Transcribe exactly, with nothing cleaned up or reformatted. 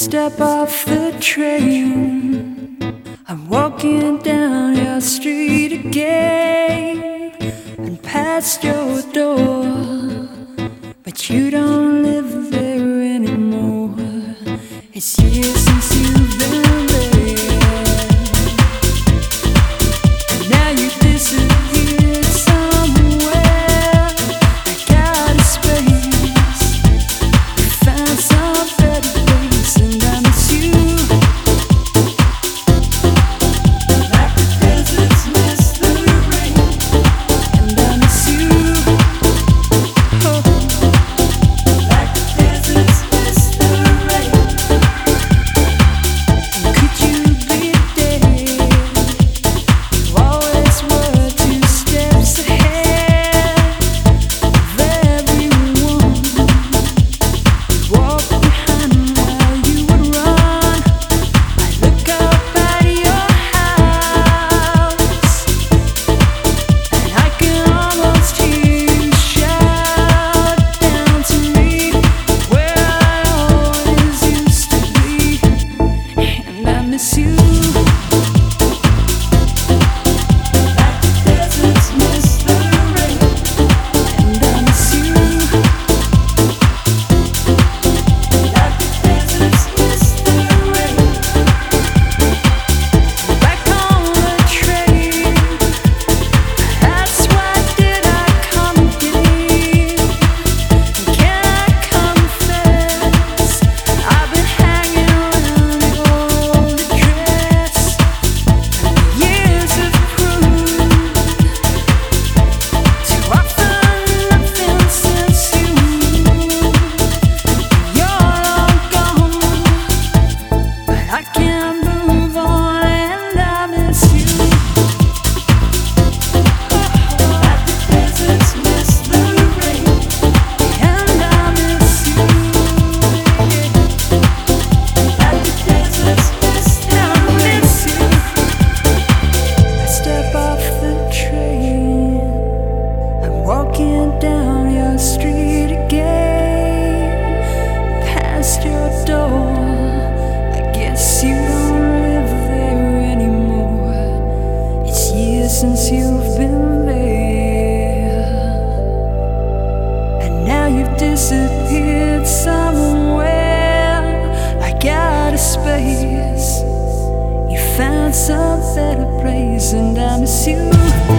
step off the train, I'm walking down your street again and past your door, but you don't live there anymore. It's years since you've been there, and now you disappeared somewhere. I got a space, you found some better place, and I miss you like the deserts miss the rain, and I miss you, oh, like the deserts miss the rain. And could you be there? You always were two steps ahead of everyone. You walk behind while you would run. I look up at your house, and I can almost hear you shout down to me where I always used to be, and I miss you like the deserts miss the rain, and I miss you like the deserts miss the rain. Back on the train, that's why did I come here? Can I confess, I've been hanging around your old address, and the years have proved to offer nothing since you you're long gone, but I can't move on, and I miss you like the deserts miss the rain, and I miss you like the deserts miss the rain. I miss you. I step off the train, I'm walking down your street again, past your door. I guess you don't live there anymore. It's years since you've been there, and now you've disappeared somewhere. I got a space, you found some better place, and I miss you.